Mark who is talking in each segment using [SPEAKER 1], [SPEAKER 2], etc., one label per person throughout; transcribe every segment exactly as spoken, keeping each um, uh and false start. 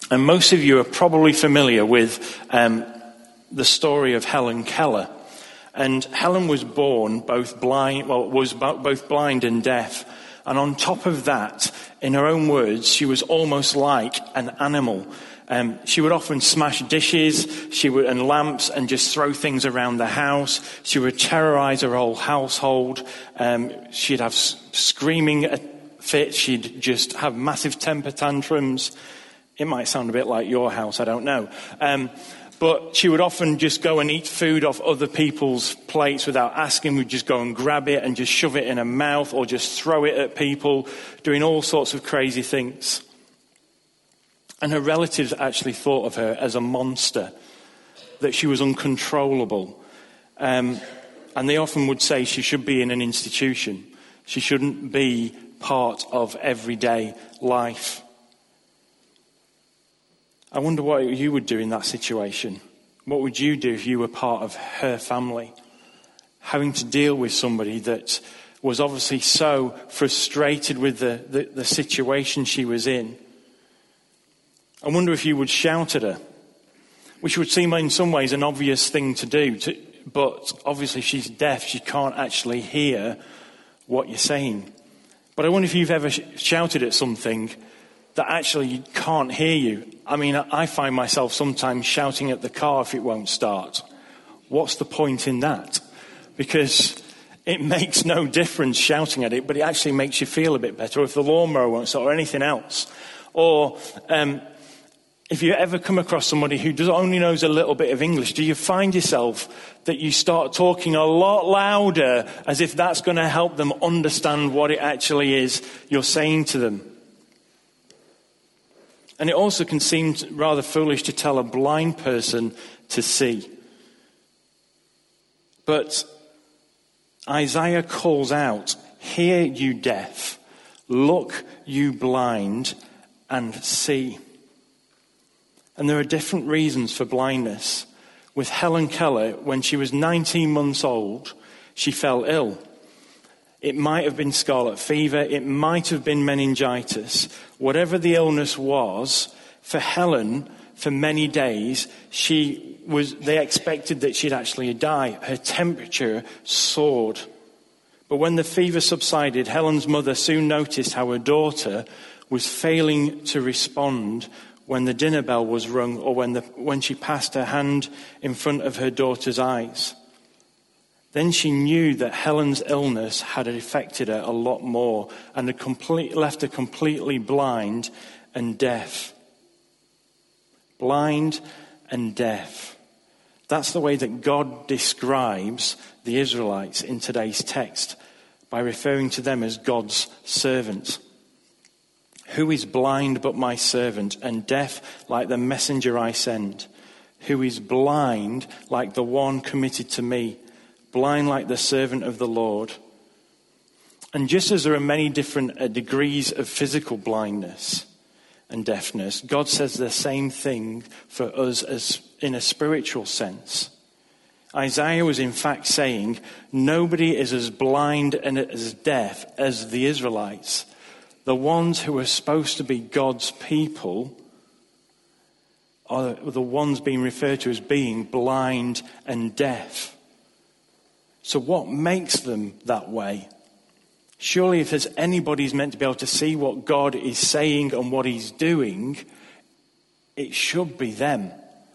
[SPEAKER 1] And most of you are probably familiar with um, the story of Helen Keller. And Helen was born both blind, well, was both blind and deaf. And on top of that, in her own words, she was almost like an animal. Um, she would often smash dishes, she would, and lamps, and just throw things around the house. She would terrorize her whole household. Um, she'd have s- screaming fits. She'd just have massive temper tantrums. It might sound a bit like your house, I don't know. Um, but she would often just go and eat food off other people's plates without asking. We'd just go and grab it and just shove it in her mouth or just throw it at people, doing all sorts of crazy things. And her relatives actually thought of her as a monster, that she was uncontrollable. Um, and they often would say she should be in an institution. She shouldn't be part of everyday life. I wonder what you would do in that situation. What would you do if you were part of her family? Having to deal with somebody that was obviously so frustrated with the, the, the situation she was in. I wonder if you would shout at her, which would seem in some ways an obvious thing to do, to, but obviously she's deaf, she can't actually hear what you're saying. But I wonder if you've ever sh- shouted at something that actually can't hear you. I mean, I find myself sometimes shouting at the car if it won't start. What's the point in that? Because it makes no difference shouting at it, but it actually makes you feel a bit better. Or if the lawnmower won't start or anything else. Or um, if you ever come across somebody who does, only knows a little bit of English, do you find yourself that you start talking a lot louder as if that's going to help them understand what it actually is you're saying to them? And it also can seem rather foolish to tell a blind person to see. But Isaiah calls out, "Hear, you deaf, look, you blind, and see." And there are different reasons for blindness. With Helen Keller, when she was nineteen months old, she fell ill. It might have been scarlet fever. It might have been meningitis. Whatever the illness was, for Helen, for many days, she was. They expected that she'd actually die. Her temperature soared. But when the fever subsided, Helen's mother soon noticed how her daughter was failing to respond when the dinner bell was rung or when, the, when she passed her hand in front of her daughter's eyes. Then she knew that Helen's illness had affected her a lot more and had complete, left her completely blind and deaf. Blind and deaf. That's the way that God describes the Israelites in today's text by referring to them as God's servants. Who is blind but my servant, and deaf like the messenger I send? Who is blind like the one committed to me? Blind like the servant of the Lord. And just as there are many different uh, degrees of physical blindness and deafness, God says the same thing for us as in a spiritual sense. Isaiah was in fact saying, nobody is as blind and as deaf as the Israelites. The ones who are supposed to be God's people are the ones being referred to as being blind and deaf. So what makes them that way? Surely if there's anybody who's meant to be able to see what God is saying and what he's doing, it should be them.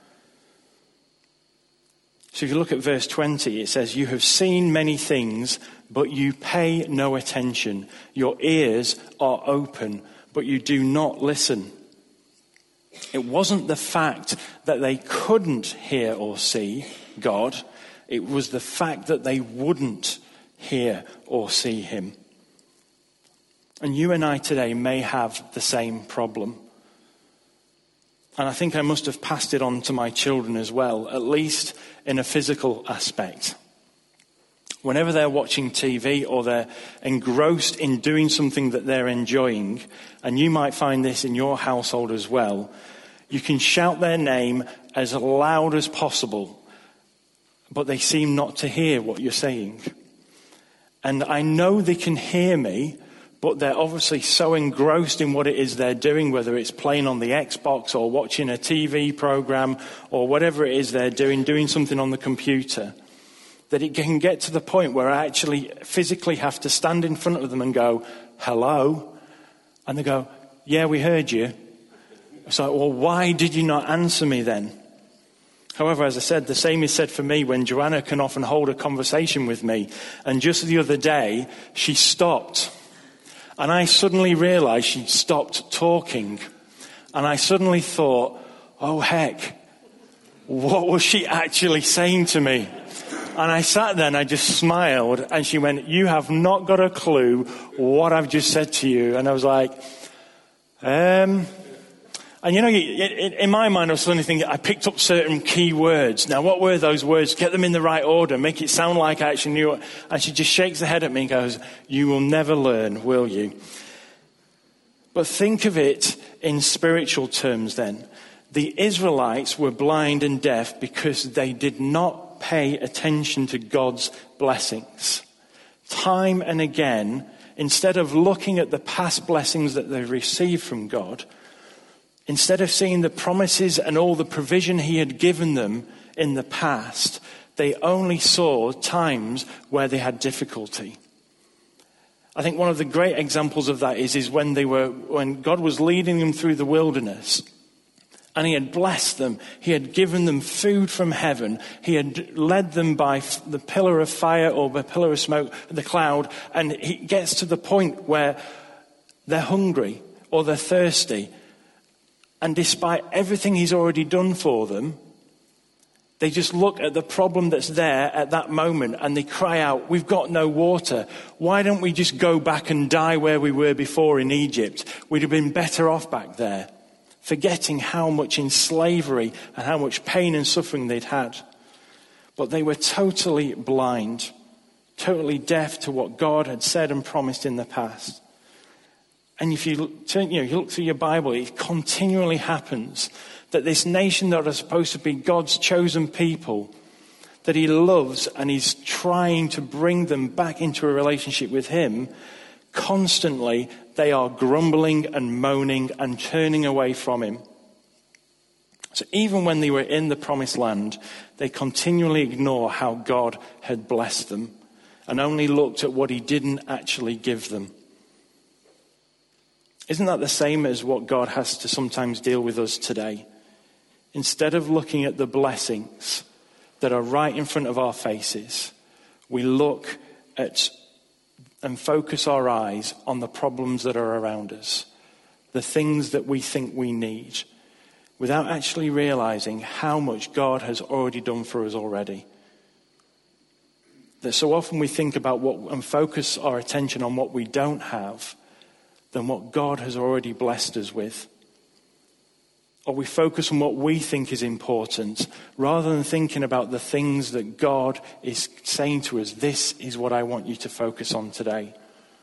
[SPEAKER 1] So if you look at verse twenty, it says, "You have seen many things, but you pay no attention. Your ears are open, but you do not listen." It wasn't the fact that they couldn't hear or see God. It was the fact that they wouldn't hear or see him. And you and I today may have the same problem. And I think I must have passed it on to my children as well, at least in a physical aspect. Whenever they're watching T V or they're engrossed in doing something that they're enjoying, and you might find this in your household as well, you can shout their name as loud as possible, but they seem not to hear what you're saying. And I know they can hear me, but they're obviously so engrossed in what it is they're doing, whether it's playing on the Xbox or watching a T V program or whatever it is they're doing, doing something on the computer, that it can get to the point where I actually physically have to stand in front of them and go, hello? And they go, yeah, we heard you. It's like, well, why did you not answer me then? However, as I said, the same is said for me when Joanna can often hold a conversation with me. And just the other day, she stopped. And I suddenly realized she'd stopped talking. And I suddenly thought, oh heck, what was she actually saying to me? And I sat there and I just smiled. And she went, you have not got a clue what I've just said to you. And I was like, um... And you know, in my mind, I was suddenly thinking, I picked up certain key words. Now, what were those words? Get them in the right order. Make it sound like I actually knew it. And she just shakes her head at me and goes, you will never learn, will you? But think of it in spiritual terms then. The Israelites were blind and deaf because they did not pay attention to God's blessings. Time and again, instead of looking at the past blessings that they received from God, instead of seeing the promises and all the provision he had given them in the past, they only saw times where they had difficulty. I think one of the great examples of that is, is when they were, when God was leading them through the wilderness and he had blessed them. He had given them food from heaven. He had led them by the pillar of fire or the pillar of smoke, the cloud. And he gets to the point where they're hungry or they're thirsty. And despite everything he's already done for them, they just look at the problem that's there at that moment and they cry out, we've got no water. Why don't we just go back and die where we were before in Egypt? We'd have been better off back there. Forgetting how much in slavery and how much pain and suffering they'd had. But they were totally blind, totally deaf to what God had said and promised in the past. And if you turn, you know, you look through your Bible, it continually happens that this nation that are supposed to be God's chosen people, that he loves and he's trying to bring them back into a relationship with him, constantly they are grumbling and moaning and turning away from him. So even when they were in the promised land, they continually ignore how God had blessed them and only looked at what he didn't actually give them. Isn't that the same as what God has to sometimes deal with us today? Instead of looking at the blessings that are right in front of our faces, we look at and focus our eyes on the problems that are around us, the things that we think we need, without actually realizing how much God has already done for us already. That so often we think about what and focus our attention on what we don't have than what God has already blessed us with. Or we focus on what we think is important rather than thinking about the things that God is saying to us, this is what I want you to focus on today.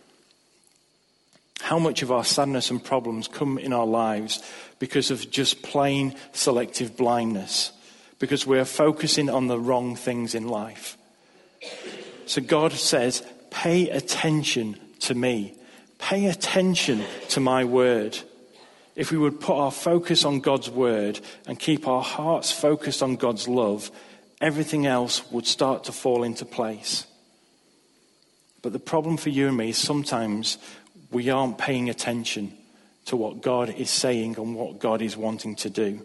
[SPEAKER 1] How much of our sadness and problems come in our lives because of just plain selective blindness, because we're focusing on the wrong things in life. So God says, pay attention to me. Pay attention to my word. If we would put our focus on God's word and keep our hearts focused on God's love, everything else would start to fall into place. But the problem for you and me is sometimes we aren't paying attention to what God is saying and what God is wanting to do.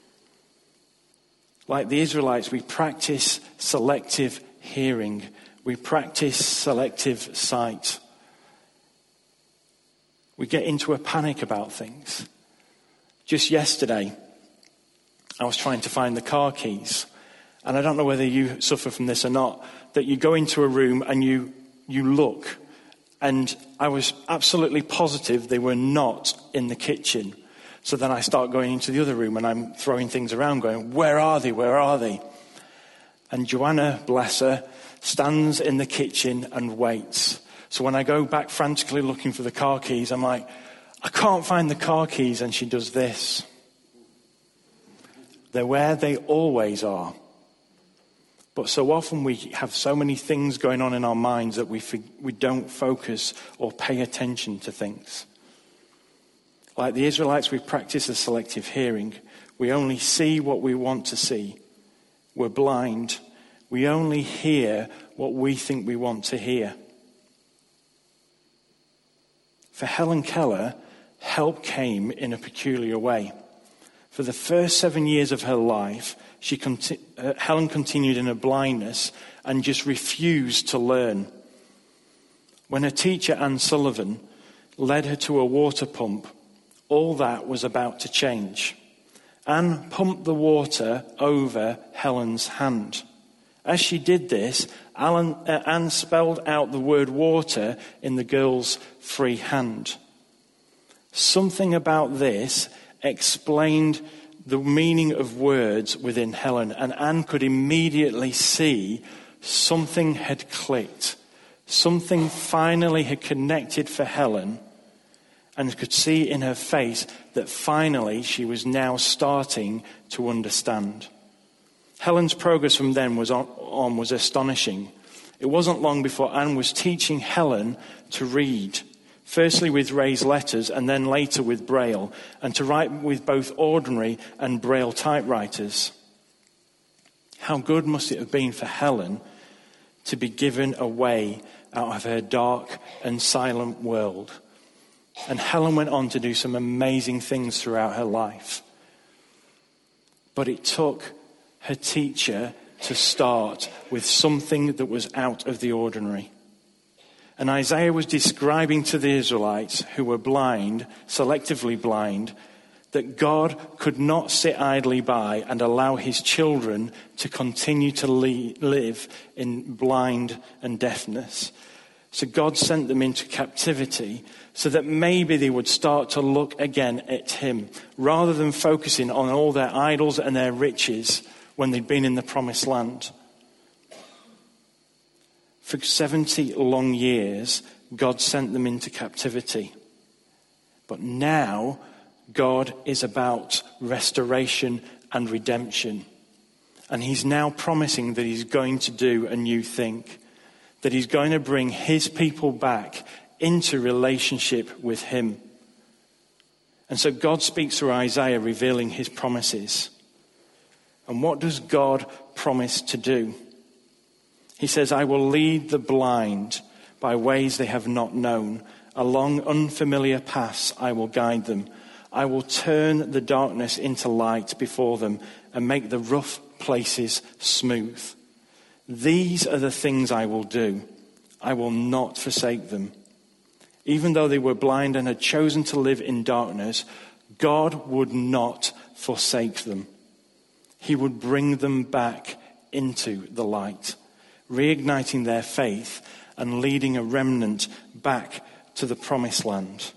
[SPEAKER 1] Like the Israelites, we practice selective hearing. We practice selective sight. We get into a panic about things. Just yesterday, I was trying to find the car keys. And I don't know whether you suffer from this or not, that you go into a room and you you look. And I was absolutely positive they were not in the kitchen. So then I start going into the other room and I'm throwing things around going, where are they? Where are they? And Joanna, bless her, stands in the kitchen and waits. So when I go back frantically looking for the car keys, I'm like, I can't find the car keys. And she does this. They're where they always are. But so often we have so many things going on in our minds that we we don't focus or pay attention to things. Like the Israelites, we practice a selective hearing. We only see what we want to see. We're blind. We only hear what we think we want to hear. For Helen Keller, help came in a peculiar way. For the first seven years of her life, she conti- uh, Helen continued in her blindness and just refused to learn. When her teacher, Anne Sullivan, led her to a water pump, all that was about to change. Anne pumped the water over Helen's hand. As she did this, Alan, uh, Anne spelled out the word water in the girl's free hand. Something about this explained the meaning of words within Helen, and Anne could immediately see something had clicked. Something finally had connected for Helen, and could see in her face that finally she was now starting to understand. Helen's progress from then was on, on was astonishing. It wasn't long before Anne was teaching Helen to read, firstly with raised letters and then later with Braille, and to write with both ordinary and Braille typewriters. How good must it have been for Helen to be given a way out of her dark and silent world. And Helen went on to do some amazing things throughout her life. But it took her teacher to start with something that was out of the ordinary. And Isaiah was describing to the Israelites who were blind, selectively blind, that God could not sit idly by and allow his children to continue to live in blind and deafness. So God sent them into captivity so that maybe they would start to look again at him, rather than focusing on all their idols and their riches when they'd been in the promised land. For seventy long years, God sent them into captivity. But now, God is about restoration and redemption. And he's now promising that he's going to do a new thing. That he's going to bring his people back into relationship with him. And so God speaks through Isaiah, revealing his promises. And what does God promise to do? He says, I will lead the blind by ways they have not known. Along unfamiliar paths I will guide them. I will turn the darkness into light before them and make the rough places smooth. These are the things I will do. I will not forsake them. Even though they were blind and had chosen to live in darkness, God would not forsake them. He would bring them back into the light, reigniting their faith and leading a remnant back to the promised land.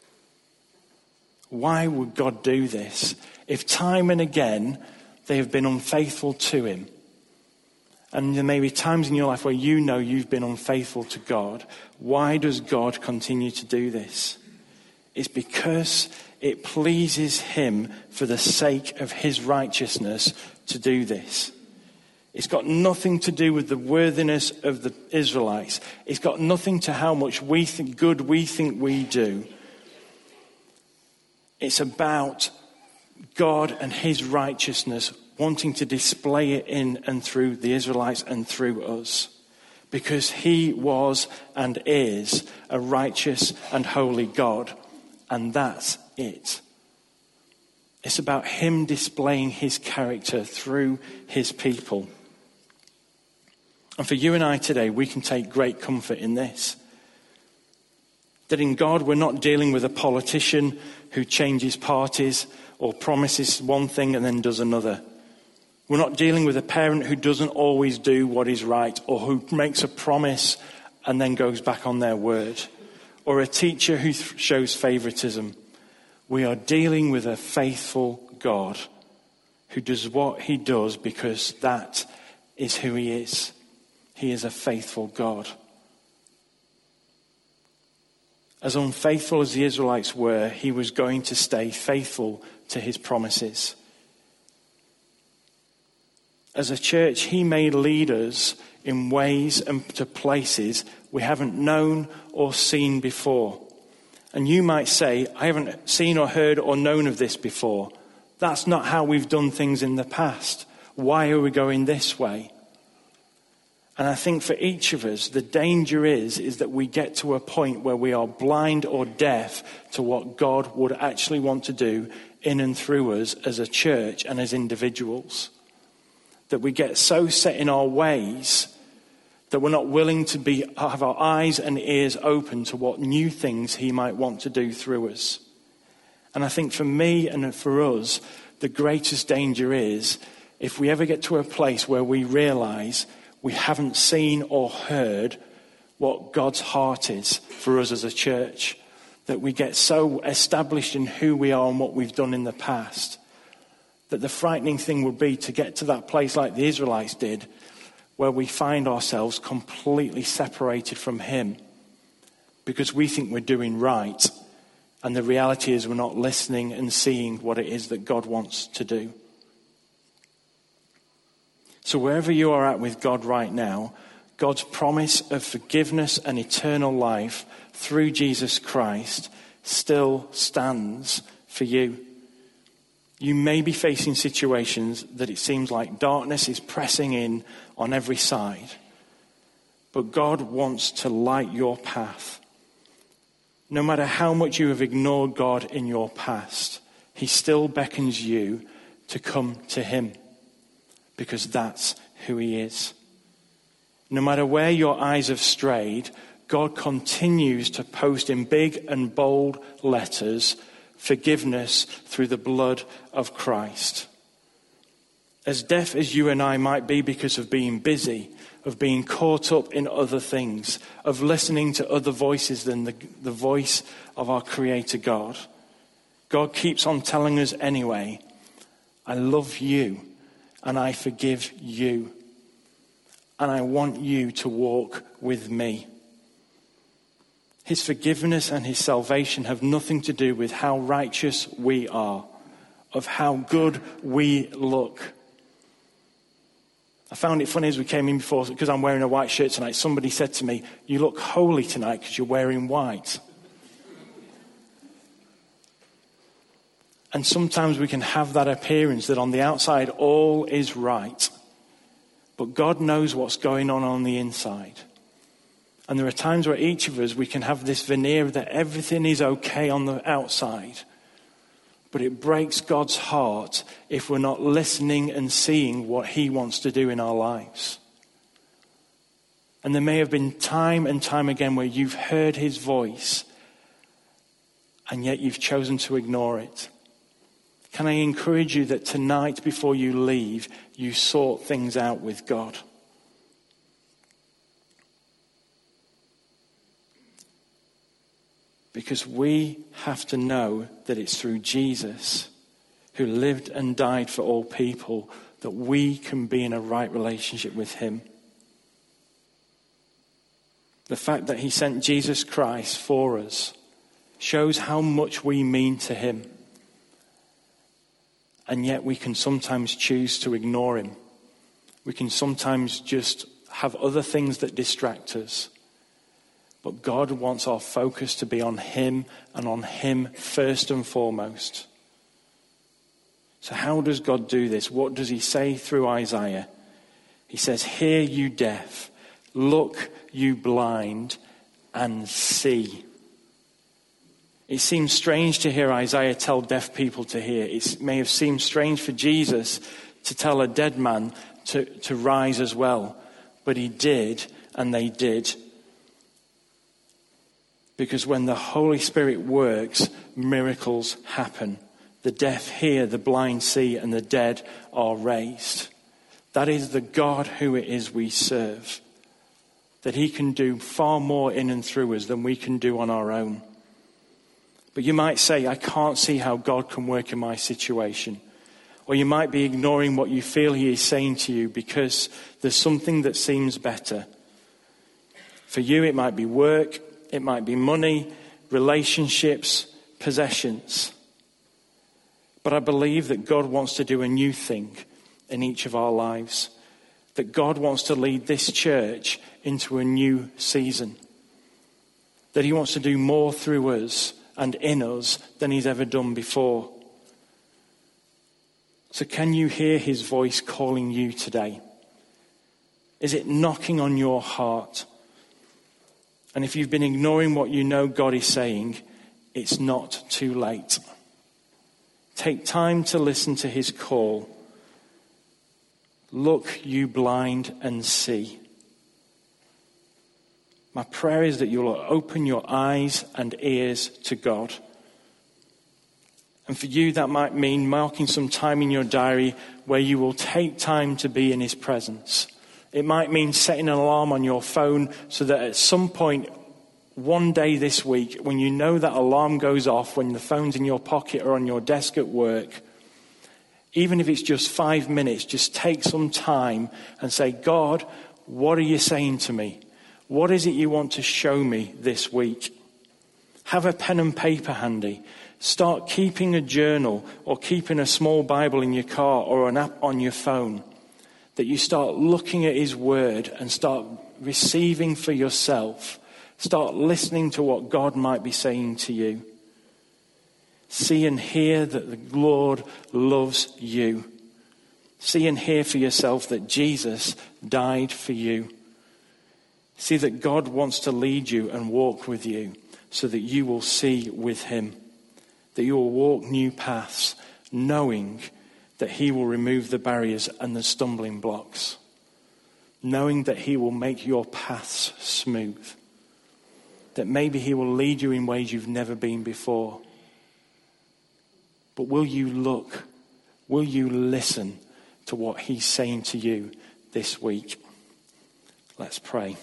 [SPEAKER 1] Why would God do this? If time and again they have been unfaithful to him, and there may be times in your life where you know you've been unfaithful to God, why does God continue to do this? It's because it pleases him for the sake of his righteousness to do this. It's got nothing to do with the worthiness of the Israelites. It's got nothing to how much we think good we think we do. It's about God and his righteousness wanting to display it in and through the Israelites and through us. Because he was and is a righteous and holy God. And that's it. It's about him displaying his character through his people. And for you and I today, we can take great comfort in this. That in God, we're not dealing with a politician who changes parties or promises one thing and then does another. We're not dealing with a parent who doesn't always do what is right, or who makes a promise and then goes back on their word, or a teacher who th- shows favoritism. We are dealing with a faithful God who does what he does because that is who he is. He is a faithful God. As unfaithful as the Israelites were, he was going to stay faithful to his promises. As a church, he may lead us in ways and to places we haven't known or seen before. And you might say, I haven't seen or heard or known of this before. That's not how we've done things in the past. Why are we going this way? And I think for each of us, the danger is, is that we get to a point where we are blind or deaf to what God would actually want to do in and through us as a church and as individuals. That we get so set in our ways that we're not willing to be have our eyes and ears open to what new things he might want to do through us. And I think for me and for us, the greatest danger is if we ever get to a place where we realize we haven't seen or heard what God's heart is for us as a church, that we get so established in who we are and what we've done in the past, that the frightening thing would be to get to that place like the Israelites did, where we find ourselves completely separated from him because we think we're doing right, and the reality is we're not listening and seeing what it is that God wants to do. So wherever you are at with God right now, God's promise of forgiveness and eternal life through Jesus Christ still stands for you. You may be facing situations that it seems like darkness is pressing in on every side. But God wants to light your path. No matter how much you have ignored God in your past, he still beckons you to come to him. Because that's who he is. No matter where your eyes have strayed, God continues to post in big and bold letters forgiveness through the blood of Christ. As deaf as you and I might be because of being busy, of being caught up in other things, of listening to other voices than the, the voice of our Creator God, God keeps on telling us anyway, I love you. And I forgive you. And I want you to walk with me. His forgiveness and his salvation have nothing to do with how righteous we are, of how good we look. I found it funny as we came in before, because I'm wearing a white shirt tonight, somebody said to me, you look holy tonight because you're wearing white. And sometimes we can have that appearance that on the outside all is right. But God knows what's going on on the inside. And there are times where each of us, we can have this veneer that everything is okay on the outside. But it breaks God's heart if we're not listening and seeing what he wants to do in our lives. And there may have been time and time again where you've heard his voice and yet you've chosen to ignore it. Can I encourage you that tonight before you leave, you sort things out with God? Because we have to know that it's through Jesus, who lived and died for all people, that we can be in a right relationship with him. The fact that he sent Jesus Christ for us shows how much we mean to him. And yet we can sometimes choose to ignore him. We can sometimes just have other things that distract us. But God wants our focus to be on him and on him first and foremost. So how does God do this? What does he say through Isaiah? He says, hear you deaf, look you blind, and see. It seems strange to hear Isaiah tell deaf people to hear. It may have seemed strange for Jesus to tell a dead man to, to rise as well. But he did, and they did. Because when the Holy Spirit works, miracles happen. The deaf hear, the blind see, and the dead are raised. That is the God who it is we serve. That he can do far more in and through us than we can do on our own. But you might say, I can't see how God can work in my situation. Or you might be ignoring what you feel he is saying to you because there's something that seems better. For you, it might be work, it might be money, relationships, possessions. But I believe that God wants to do a new thing in each of our lives. That God wants to lead this church into a new season. That he wants to do more through us and in us than he's ever done before. So can you hear his voice calling you today? Is it knocking on your heart? And if you've been ignoring what you know God is saying, it's not too late. Take time to listen to his call. Look, you blind, and see. My prayer is that you'll open your eyes and ears to God. And for you, that might mean marking some time in your diary where you will take time to be in his presence. It might mean setting an alarm on your phone so that at some point, one day this week, when you know that alarm goes off, when the phone's in your pocket or on your desk at work, even if it's just five minutes, just take some time and say, God, what are you saying to me? What is it you want to show me this week? Have a pen and paper handy. Start keeping a journal or keeping a small Bible in your car or an app on your phone. That you start looking at his word and start receiving for yourself. Start listening to what God might be saying to you. See and hear that the Lord loves you. See and hear for yourself that Jesus died for you. See that God wants to lead you and walk with you so that you will see with him. That you will walk new paths, knowing that he will remove the barriers and the stumbling blocks. Knowing that he will make your paths smooth. That maybe he will lead you in ways you've never been before. But will you look? Will you listen to what he's saying to you this week? Let's pray.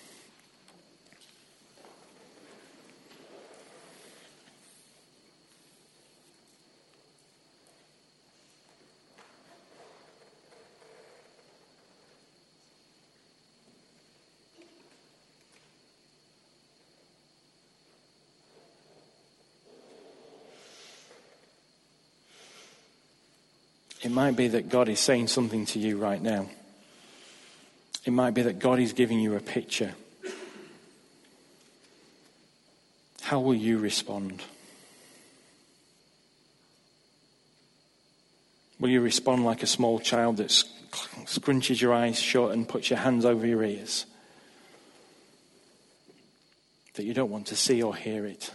[SPEAKER 1] It might be that God is saying something to you right now. It might be that God is giving you a picture. How will you respond? Will you respond like a small child that scrunches your eyes shut and puts your hands over your ears? That you don't want to see or hear it.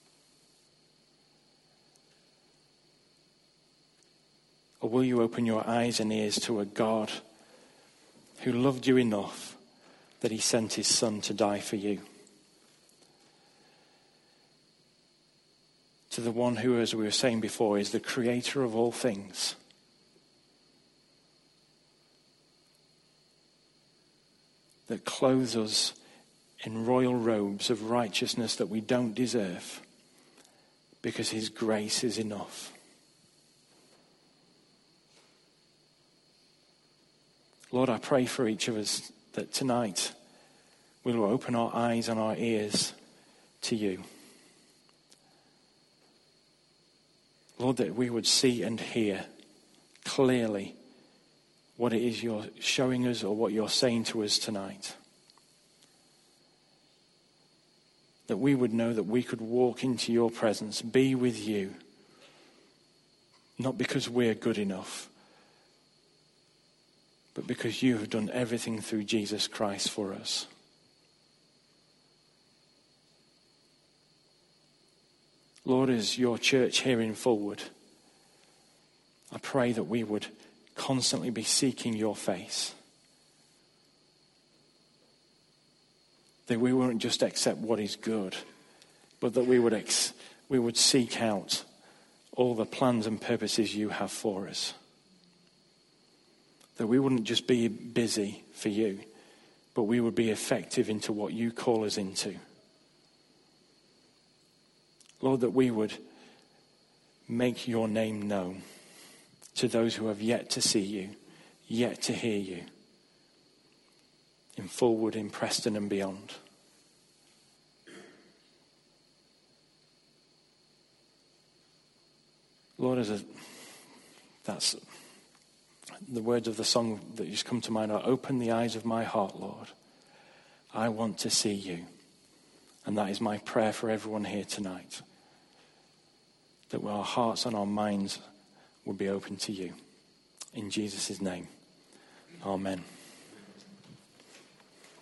[SPEAKER 1] Or will you open your eyes and ears to a God who loved you enough that he sent his son to die for you? To the one who, as we were saying before, is the creator of all things. That clothes us in royal robes of righteousness that we don't deserve because his grace is enough. Lord, I pray for each of us that tonight we will open our eyes and our ears to you. Lord, that we would see and hear clearly what it is you're showing us or what you're saying to us tonight. That we would know that we could walk into your presence, be with you, not because we're good enough, but because you have done everything through Jesus Christ for us. Lord, as your church here in Fulwood, I pray that we would constantly be seeking your face. That we won't just accept what is good, but that we would ex- we would seek out all the plans and purposes you have for us. That we wouldn't just be busy for you, but we would be effective into what you call us into. Lord, that we would make your name known to those who have yet to see you, yet to hear you, in Fulwood, in Preston and beyond. Lord, as a, that's The words of the song that just come to mind are, open the eyes of my heart, Lord. I want to see you. And that is my prayer for everyone here tonight. That our hearts and our minds will be open to you. In Jesus' name, amen.